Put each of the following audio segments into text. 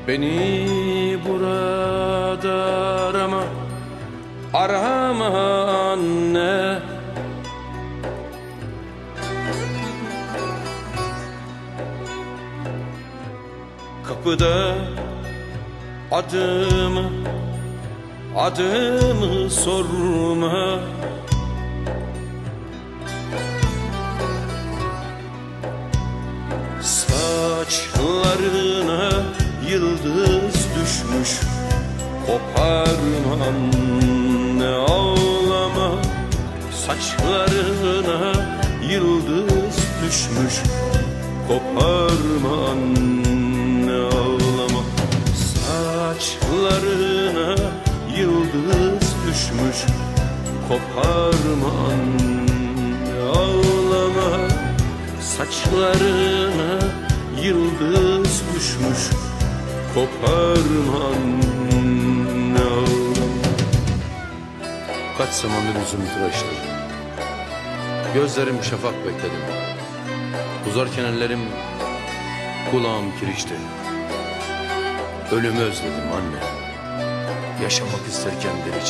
Beni burada arama, arama anne. Kapıda adımı sorma. Saçlarına yıldız düşmüş, koparma anne, ağlama. Saçlarına yıldız düşmüş, koparma anne, ağlama. Saçlarına yıldız düşmüş, koparma anne, ağlama. Saçlarına yıldız düşmüş, koparma anne, ağlama. Kaç zamandır yüzümü tıraşladım, gözlerim şafak bekledim. Uzarken ellerim, kulağım kirişti. Ölümü özledim anne, yaşamak isterken delice.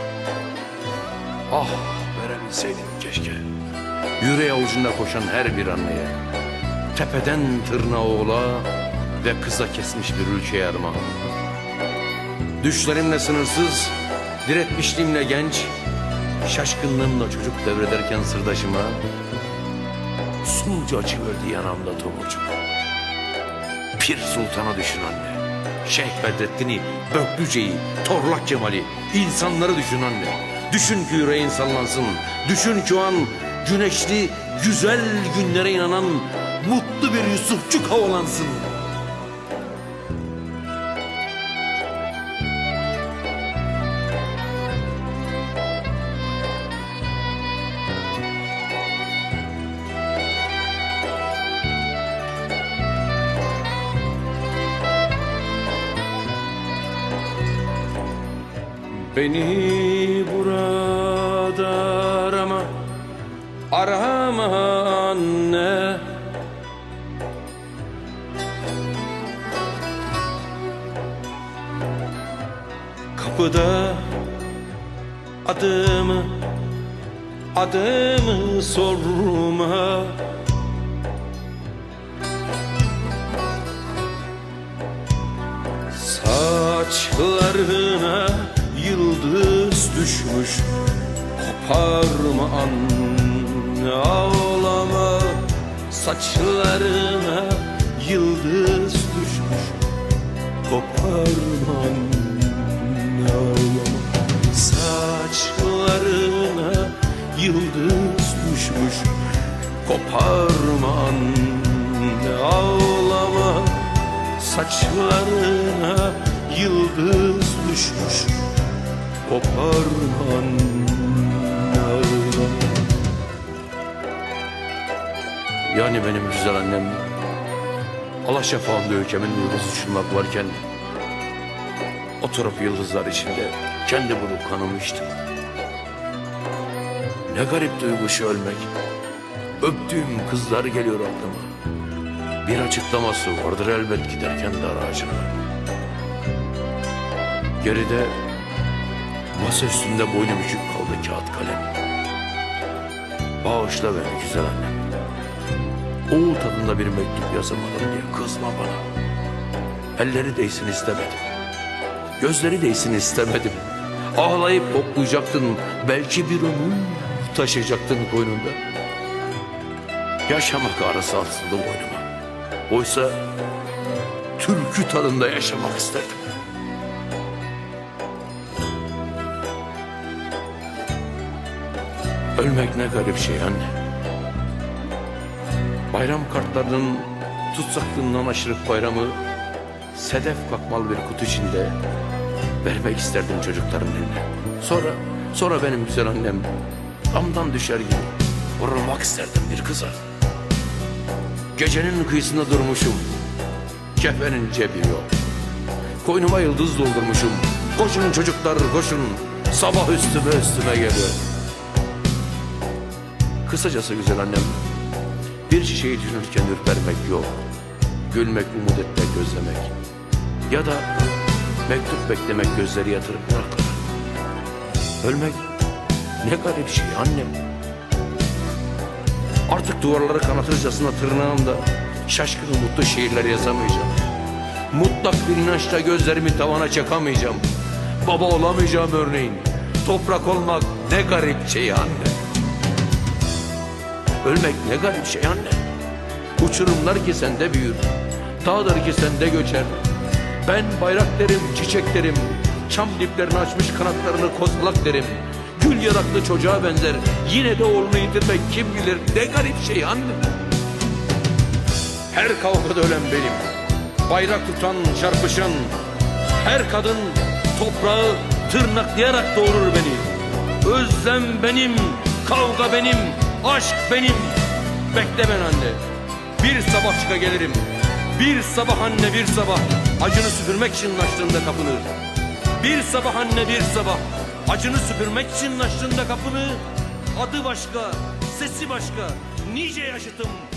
Ah, verebilseydim keşke yüreği avucunda koşan her bir anneye, tepeden tırnağa oğla ve kıza kesmiş bir ülkeye armağan. Düşlerimle sınırsız, diretmişliğimle genç, şaşkınlığımla çocuk devrederken sırdaşıma sulca açıverdi yanamda tomurcuk. Pir Sultan'a düşün anne, Şeyh Bedrettin'i, Böklüce'yi, Torlak Cemal'i, insanları düşün anne. Düşün ki yüreğin sallansın, düşün ki o an güneşli, güzel günlere inanan mutlu bir Yusufçuk havalansın. Beni burada arama, arama anne. Kapıda adımı sorma. Saçlarına yıldız düşmüş, koparma anne, ağlama. Saçlarına yıldız düşmüş, koparma anne, ağlama. Saçlarına yıldız düşmüş, koparma anne, ağlama. Saçlarına yıldız düşmüş, koparma anne, ağlama. Yani benim güzel annem, alaşafağımda ülkemin yıldız uçurmak varken oturup yıldızlar içinde kendi bulup kanımı içtim. Ne garip duygu şu ölmek. Öptüğüm kızlar geliyor aklıma. Bir açıklaması vardır elbet giderken dar ağacına. Geride masa üstünde boynu bükük kaldı kağıt kalem. Bağışla beni güzel annem, oğul tadında bir mektup yazamadım diye kızma bana. Elleri değsin istemedim, gözleri değsin istemedim. Ağlayıp koklayacaktın, belki bir ömür taşıyacaktın koynunda. Yaşamak arası asıldı boynuma. Oysa türkü tadında yaşamak isterdim. Ölmek ne garip şey anne. Bayram kartlarının tutsaklığından aşırıp bayramı sedef kakmalı bir kutu içinde vermek isterdim çocukların eline. Sonra benim güzel annem damdan düşer gibi vurulmak isterdim bir kıza. Gecenin kıyısında durmuşum, kefenin cebi yok. Koynuma yıldız doldurmuşum. Koşun çocuklar koşun, sabah üstüme geliyor. Kısacası güzel annem, bir çiçeği düşünürken ürpermek yok. Gülmek, umut etmek, gözlemek. Ya da mektup beklemek, gözleri yatırıp bırakmak. Ölmek ne garip şey annem. Artık duvarları kanatırcasına tırnağımda şaşkın mutlu şiirler yazamayacağım. Mutlak bir inançla gözlerimi tavana çakamayacağım. Baba olamayacağım örneğin. Toprak olmak ne garip şey anne. Ölmek ne garip şey anne. Uçurumlar ki sende büyür, dağlar ki sende göçer. Ben bayrak derim, çiçek derim, çam diplerini açmış kanatlarını kozalak derim. Gül yaraklı çocuğa benzer, yine de oğlunu yitirmek kim bilir ne garip şey anne. Her kavgada ölen benim, bayrak tutan, çarpışan. Her kadın toprağı tırnaklayarak doğurur beni. Özlem benim, kavga benim, aşk benim. Beklemen anne, bir sabah çıka gelirim. Bir sabah anne, bir sabah acını süpürmek için açtığında kapını. Bir sabah anne, bir sabah acını süpürmek için açtığında kapını. Adı başka, sesi başka, nice yaşıtım